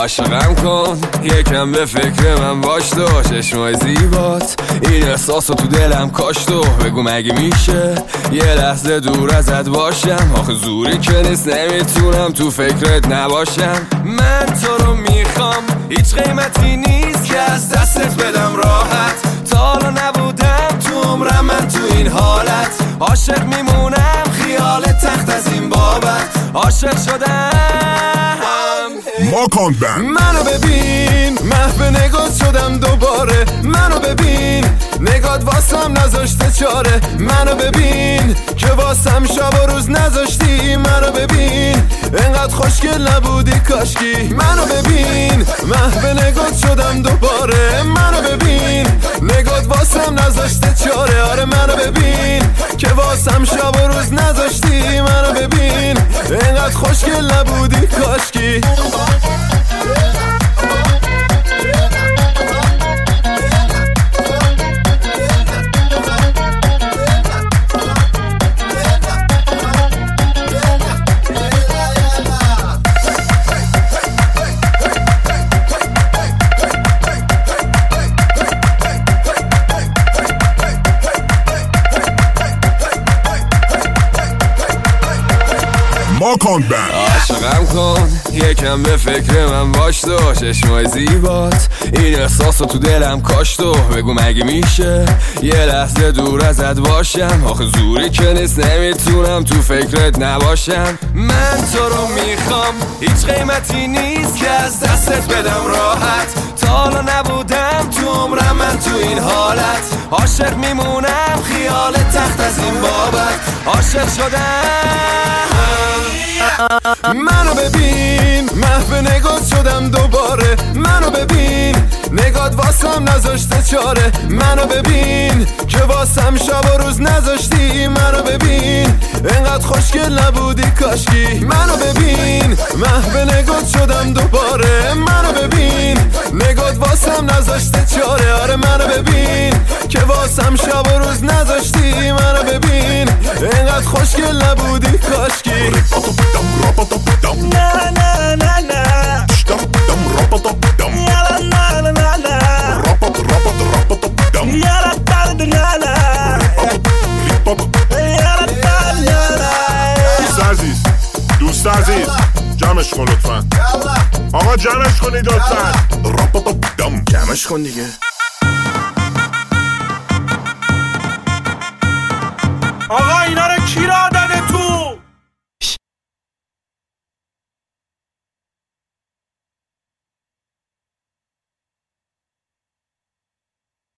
عاشقم کن یکم به فکر من باش تو، چشمای زیبات این احساسو تو دلم کاشت و بگو مگه میشه یه لحظه دور ازت باشم. آخه زوری که نیست نمیتونم تو فکرت نباشم. من تو رو میخوام هیچ قیمتی نیست که از دستت بدم راحت. تا حالا نبودم تو عمرم من تو این حالت. عاشق میمونم خیال تخت از این بابت. عاشق شدم ماکان بند. منو ببین محو نگات شدم دوباره. منو ببین نگات واسم نذاشته چاره. منو ببین که واسم شب و روز نذاشتی. منو ببین انقدر خوشگل نبودی کاشکی. منو ببین محو نگات شدم دوباره. منو ببین نگات واسم نذاشته چاره. آره منو ببین که واسم شب و روز نذاشتی. منو ببین انقدر خوشگل نبودی کاشکی. ماکان بند. عاشقم کن یکم به فکر من باش تو، چشمای زیبات این احساسو تو دلم کاشت و بگو مگه میشه یه لحظه دور ازت باشم. آخه زوری که نیست نمیتونم تو فکرت نباشم. من تو رو میخوام هیچ قیمتی نیست که از دستت بدم راحت. تا حالا نبودم تو عمرم من تو این حالت. عاشق میمونم خیال تخت از این بابت. عاشق شدم منو ببین محو نگات شدم دوباره. منو ببین نگات واسم نذاشته چاره. منو ببین که واسم شب و روز نذاشتی. منو ببین انقدر خوشگل نبودی کاشکی. منو ببین محو نگات شدم دوباره. منو ببین نگات واسم نذاشته چاره. آره منو ببین که واسم شب و روز نذاشتی. منو ببین انقدر خوشگل نبودی کاشکی. Na na na na. Yala na na na na. Yala na na na na. Yala na na na. دوست عزیز دوست عزیز جمعش کن لطفا. آقا جمعش کنید لطفا. جمعش کن دیگه.